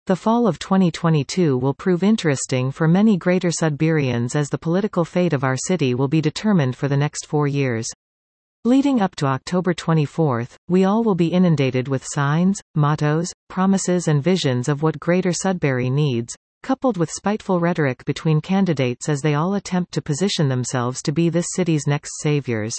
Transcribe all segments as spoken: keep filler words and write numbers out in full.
The fall of twenty twenty-two will prove interesting for many Greater Sudburyans as the political fate of our city will be determined for the next four years. Leading up to October twenty-fourth, we all will be inundated with signs, mottos, promises and visions of what Greater Sudbury needs, coupled with spiteful rhetoric between candidates as they all attempt to position themselves to be this city's next saviors.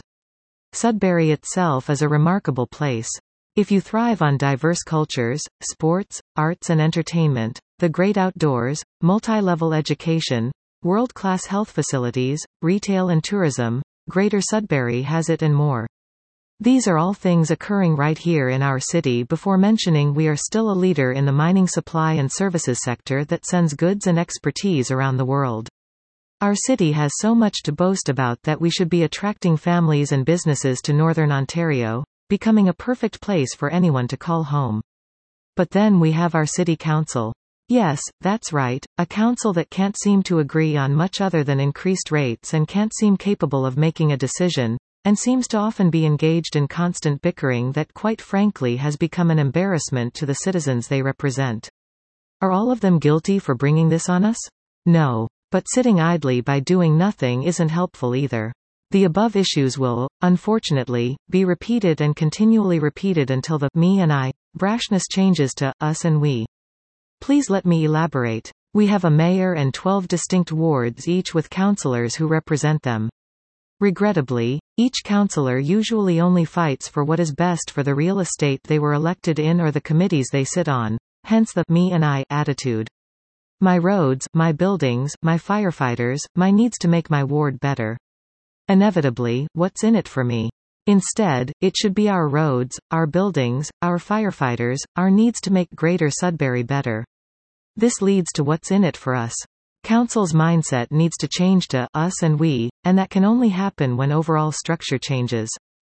Sudbury itself is a remarkable place. If you thrive on diverse cultures, sports, arts and entertainment, the great outdoors, multi-level education, world-class health facilities, retail and tourism, Greater Sudbury has it and more. These are all things occurring right here in our city before mentioning we are still a leader in the mining supply and services sector that sends goods and expertise around the world. Our city has so much to boast about that we should be attracting families and businesses to Northern Ontario, becoming a perfect place for anyone to call home. But then we have our city council. Yes, that's right, a council that can't seem to agree on much other than increased rates and can't seem capable of making a decision, and seems to often be engaged in constant bickering that quite frankly has become an embarrassment to the citizens they represent. Are all of them guilty for bringing this on us? No. But sitting idly by doing nothing isn't helpful either. The above issues will, unfortunately, be repeated and continually repeated until the me and I brashness changes to us and we. Please let me elaborate. We have a mayor and twelve distinct wards each with councillors who represent them. Regrettably, each councillor usually only fights for what is best for the real estate they were elected in or the committees they sit on, hence the me and I attitude. My roads, my buildings, my firefighters, my needs to make my ward better. Inevitably, what's in it for me? Instead, it should be our roads, our buildings, our firefighters, our needs to make Greater Sudbury better. This leads to what's in it for us. Council's mindset needs to change to us and we, and that can only happen when overall structure changes.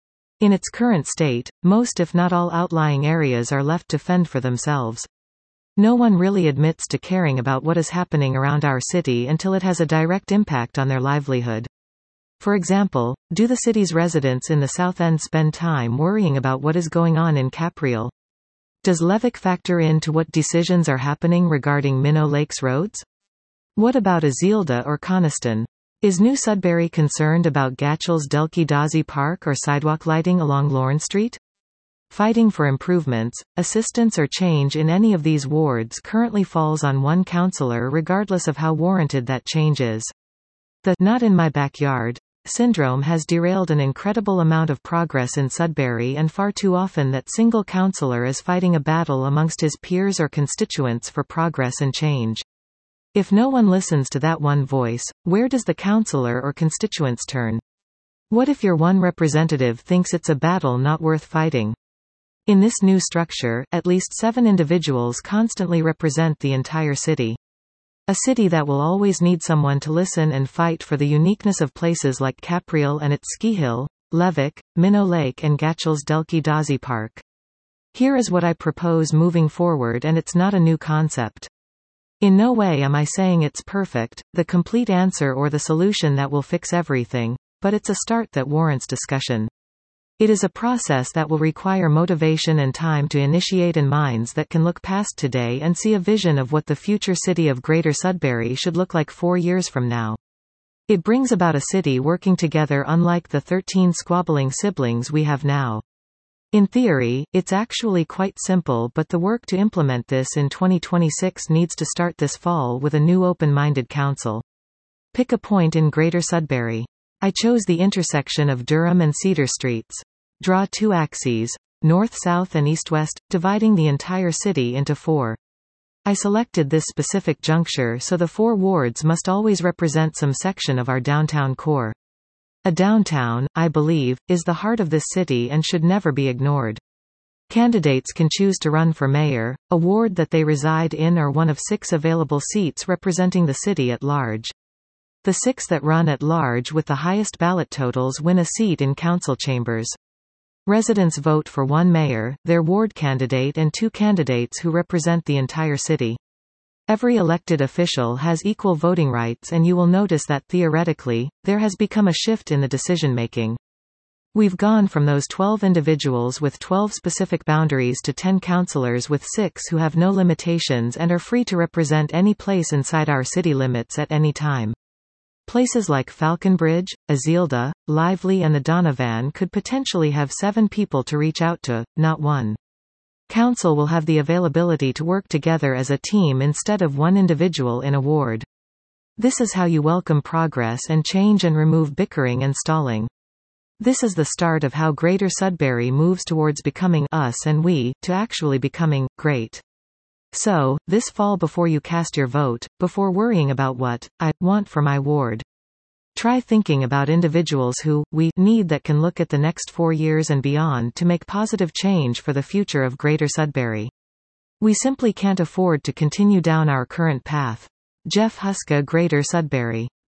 In its current state, most if not all outlying areas are left to fend for themselves. No one really admits to caring about what is happening around our city until it has a direct impact on their livelihood. For example, do the city's residents in the South End spend time worrying about what is going on in Capriel? Does Levick factor into what decisions are happening regarding Minnow Lakes roads? What about Azilda or Coniston? Is New Sudbury concerned about Gatchell's Delki Dazi Park or sidewalk lighting along Lorne Street? Fighting for improvements, assistance or change in any of these wards currently falls on one councillor regardless of how warranted that change is. The "not in my backyard" syndrome has derailed an incredible amount of progress in Sudbury, and far too often that single councillor is fighting a battle amongst his peers or constituents for progress and change. If no one listens to that one voice, where does the councillor or constituents turn? What if your one representative thinks it's a battle not worth fighting? In this new structure, at least seven individuals constantly represent the entire city. A city that will always need someone to listen and fight for the uniqueness of places like Capriel and its ski hill, Levick, Minnow Lake and Gatchell's Delki Dazi Park. Here is what I propose moving forward, and it's not a new concept. In no way am I saying it's perfect, the complete answer or the solution that will fix everything, but it's a start that warrants discussion. It is a process that will require motivation and time to initiate, and minds that can look past today and see a vision of what the future city of Greater Sudbury should look like four years from now. It brings about a city working together unlike the thirteen squabbling siblings we have now. In theory, it's actually quite simple, but the work to implement this in twenty twenty-six needs to start this fall with a new open-minded council. Pick a point in Greater Sudbury. I chose the intersection of Durham and Cedar Streets. Draw two axes, north-south and east-west, dividing the entire city into four. I selected this specific juncture so the four wards must always represent some section of our downtown core. A downtown, I believe, is the heart of this city and should never be ignored. Candidates can choose to run for mayor, a ward that they reside in, or one of six available seats representing the city at large. The six that run at large with the highest ballot totals win a seat in council chambers. Residents vote for one mayor, their ward candidate and two candidates who represent the entire city. Every elected official has equal voting rights, and you will notice that theoretically, there has become a shift in the decision-making. We've gone from those twelve individuals with twelve specific boundaries to ten councillors with six who have no limitations and are free to represent any place inside our city limits at any time. Places like Falconbridge, Azilda, Lively and the Donovan could potentially have seven people to reach out to, not one. Council will have the availability to work together as a team instead of one individual in a ward. This is how you welcome progress and change and remove bickering and stalling. This is the start of how Greater Sudbury moves towards becoming us and we, to actually becoming great. So, this fall before you cast your vote, before worrying about what I want for my ward, try thinking about individuals who we need that can look at the next four years and beyond to make positive change for the future of Greater Sudbury. We simply can't afford to continue down our current path. Jeff Huska, Greater Sudbury.